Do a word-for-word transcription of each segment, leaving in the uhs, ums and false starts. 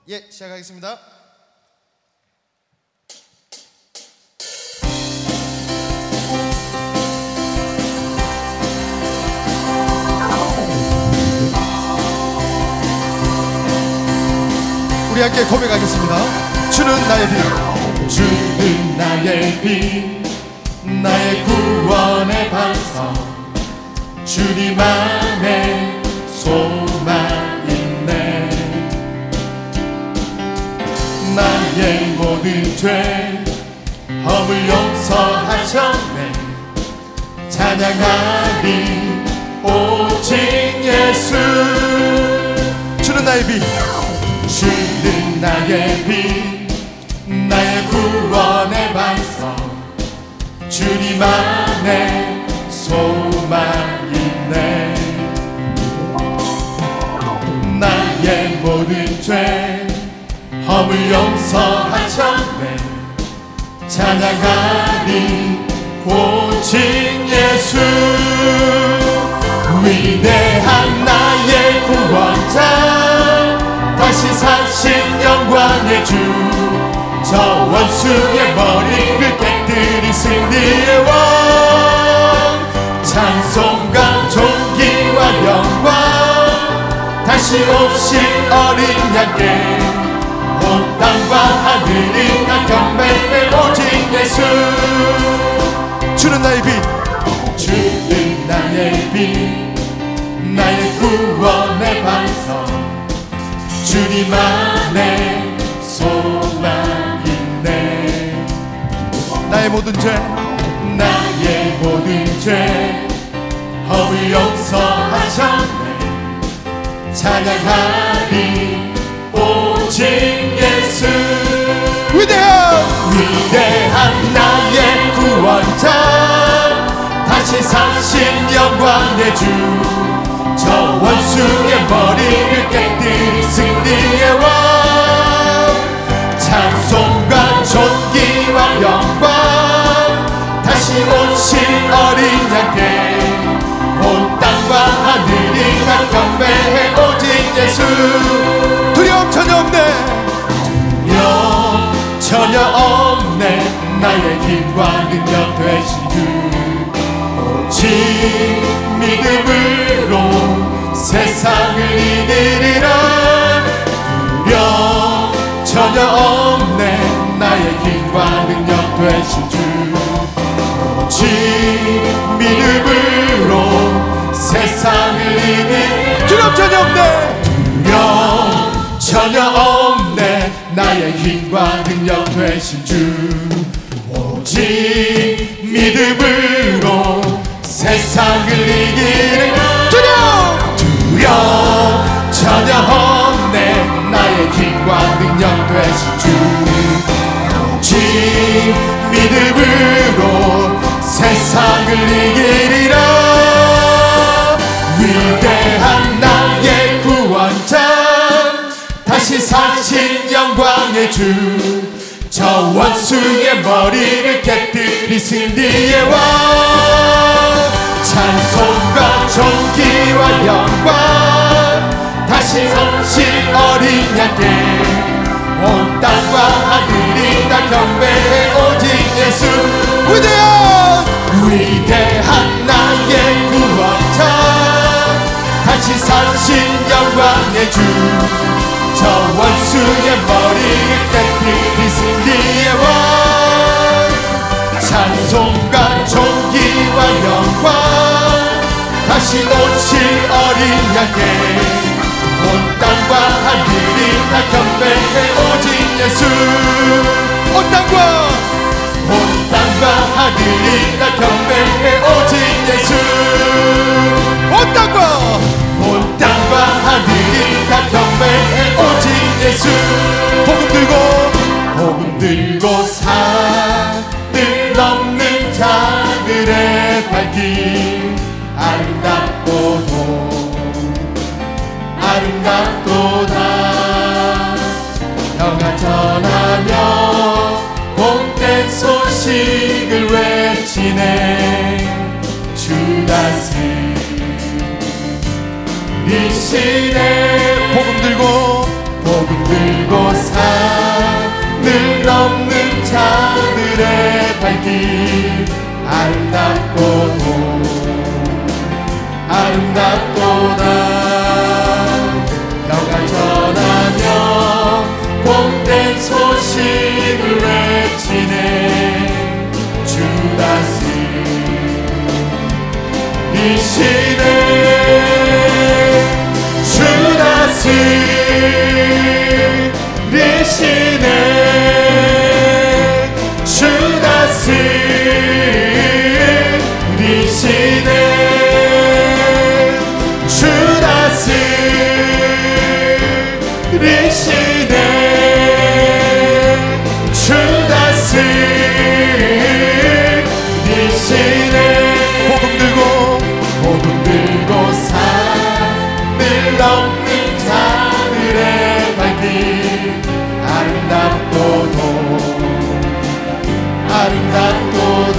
예, 시작하겠습니다. 우리 함께 고백하겠습니다. 주는 나의 빛, 주는 나의 빛, 나의 구원의 반석, 주님 안에 소망 있네. 나의 모든 죄 허물 용서하셨네. 찬양하리 오직 예수. 주는 나의 빛, 주는 나의 빛, 나의 구원의 반석, 주님 안에 소망 있네. 나의 모든 죄 허물 용서하셨네. 찬양하리 오직 예수. 위대한 나의 구원자, 다시 사신 영광의 주, 저 원수의 머리를 깨뜨린 승리의 왕. 찬송과 존귀와 영광, 다시 오실 어린 양께 온 땅과 하늘이 다 경배해 오직 예수. 주는 나의 빛, 주는 나의 빛, 나의 구원의 반석, 주님 안에 소망 있네. 나의 모든 죄, 나의 모든 죄 허물 용서하셨네. 찬양하리 오직 예수. 위대한 위대한 나의 구원자, 다시 사신 영광의 주, 저 원수의 머리를 깨뜨린 승리의 왕. 찬송과 존귀와 영광, 다시 오실 어린 양께 온 땅과 하늘이 다 경배해 오직 예수. 두려움 전혀 없네, 두려움 전혀 없네. 나의 힘과 능력 되신 주, 오직 믿음으로 세상을 이기리라. 두려움 전혀 없네. 나의 힘과 능력 되신 주, 오직 믿음으로 세상을 이기리라. 두려움 전혀 없네, 두려움 전혀 없네. 나의 힘과 능력 되신 주, 오직 믿음으로 세상을 이기는. 두려움 두려움 전혀 없네. 나의 힘과 능력 되신 주, 오직 믿음으로 세상을 이기리라. 위대한 나의 구원자, 다시 사신 영광의 주, 저 원수의 머리를 깨뜨린 승리의 왕. 찬송과 존귀와 영광, 다시 오실 어린 양께 온 땅과 하늘이 다 경배해 오직 예수. 위대한 위대한 나의 구원자, 다시 사신 영광의 주, 저 원수의 머리를 깨뜨린 승리의 왕. 찬송과 존귀와 영광, 다시 오실 어린 양께 온 땅과 하늘이 다 경배해 오직 예수. 온 땅과 온 땅과 하늘이 다 경배해 오직 예수. 온 땅과 온 땅과 하늘이 다 경배해 오직 예수. 복음 들고 복음 들고 산을 넘는 자들의 발길, 아름답고도 아름답도다. 평안 전하며 복된 소식을 외치네. 주 다스리시네. 복음 들고 복음 들고 아름답도다. 너가 전하며 복된 소식을 외치네. 주 다스리시네. 주 다스리시네. 주 다스리시네. 주 다스리시네. 주 다스리시네. 복음 들고 복음 들고 산을 넘는 자들의 발길 아름답도다. 아름답도다.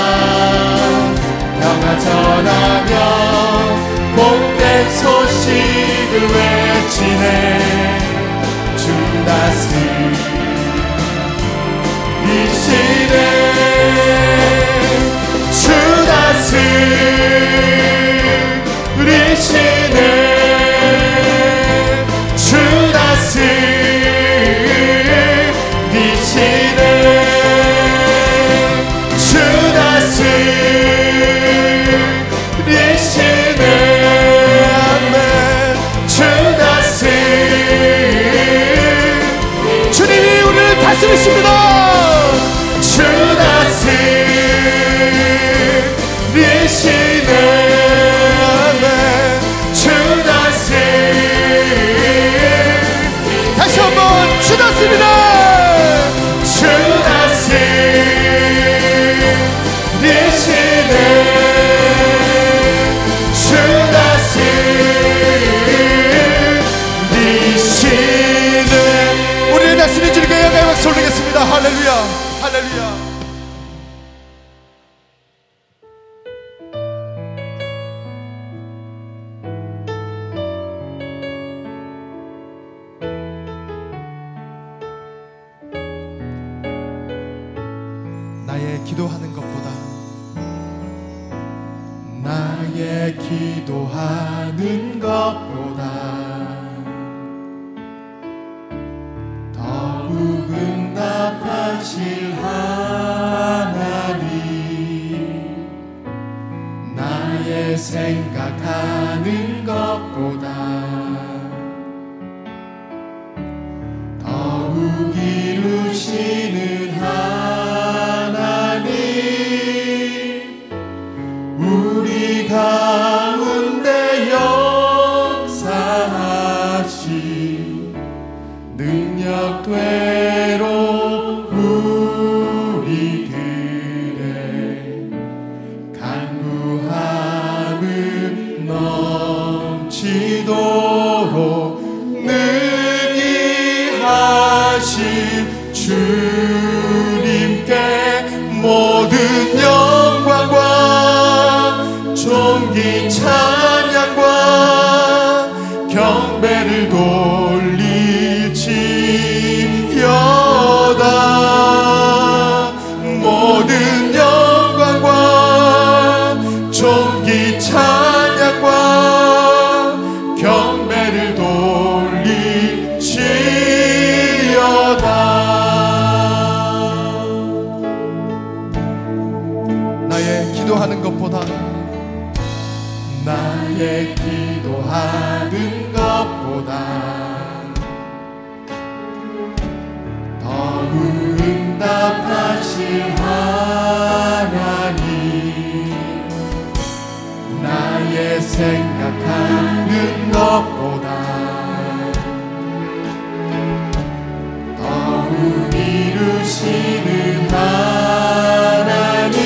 평화 전하며 복된 소식을 외치네. 주 다스리시네. 주 다스리시네. 주 다스리시네. 주 다스리시네. 아멘. 주 다스리 주님이 우리를 다스리십니다. 주 다스리시네. 아멘. 주 다스리 다시 한번 주 다스리네. 주 다스리시네. 주 다스리시네. 우리를 다스리는 주님께 영광의 박수 올리겠습니다. 할렐루야. 할렐루야. 나의 기도하는 것보다 나의 기도하는 것보다 더욱 응답하실 하나님. 나의 생각하는 것보다 더욱 이루시는 하나님. 우리 가운데 역사하시 능력대로 우리들의 간구함을 넘치도록 능히 하실 주님께 모든 영광과 존귀 찬양과 경배를 돌리지어다. 모든 영광과 존귀 찬양과 경배를 돌리지어다. 나의 기도하는 것보다 나의 기도하는 것보다 더욱 응답하실 하나님. 나의 생각하는 것보다 더욱 이루시는 하나님.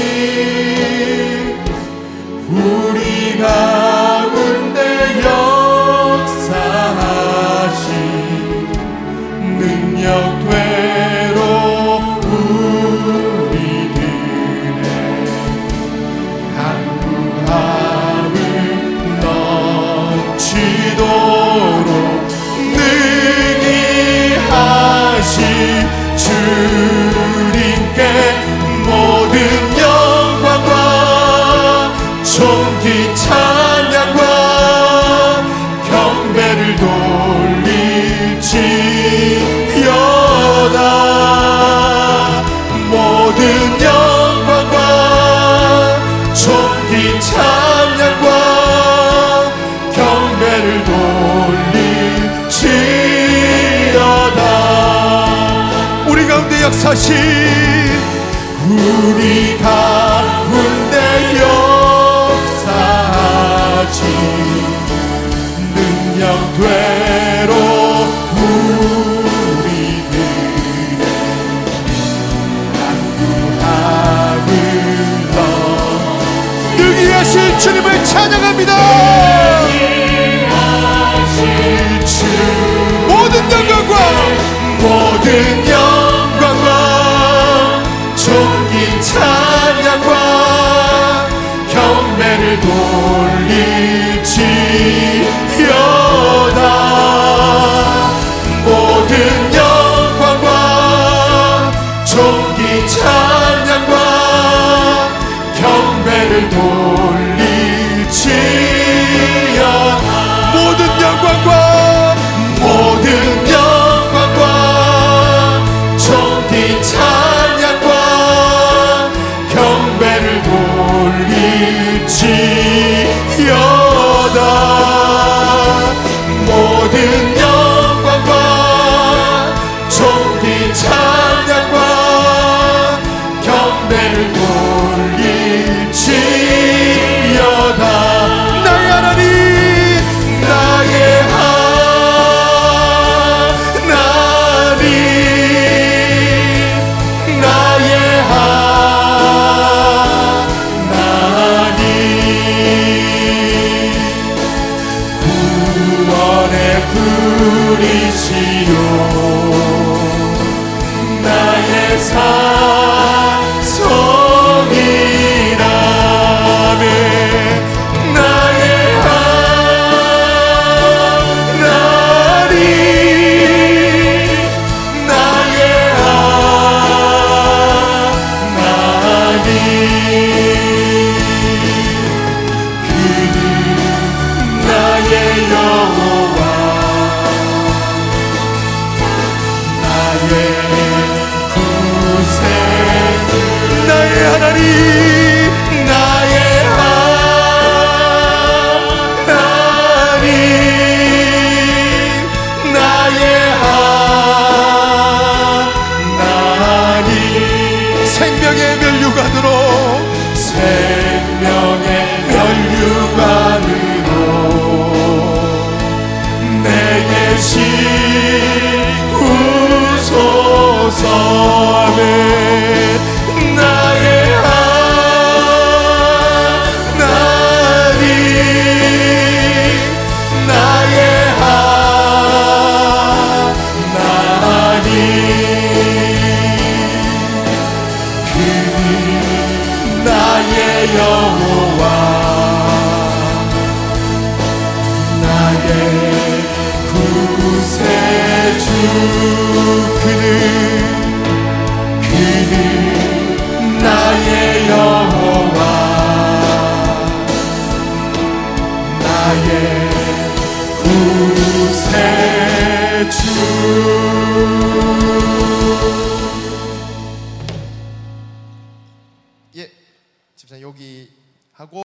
우리 가운데 역사하신 능력대로 우리들의 간구함을 넘치도록 능히 하신 주님께 모든 영광과 존귀 찬양과 모든 영광과 존귀 찬양과 경배를 돌리지어다. 우리 가운데 역사하신 우리 가운데 역사하신 능력되로 우리들 안구함을 넣어 능히하신 주님을 찬양합니다. 모든 영광과 모든 영광과 존귀 찬양과 경배를 돌리지어다. 모든 영광과 존귀 찬양과 경배를 돌리지어다. 모든 영광과 모든 영광과 존귀 찬양과 경배를 돌리지어다. 모든 영광과 존귀 찬양과 경배를 돌리지어다. 나의 하나님 나의 하나님 나의 하나님 구원의 불이시요 나의 산성이라네. 나의 하나님 나의 하나님 그는 나의 여호와 나의 구세 나의 하나님 나의 하나님 나의 하나님 생명의 면류관으로 생명의 면류관으로 내게 시우소서. 나의 하나님 나의 하나님 그는 나의 여호와 나의 구세주. 그는 그는 나의 여호와 나의 구세주. 예, 집사님 여기 하고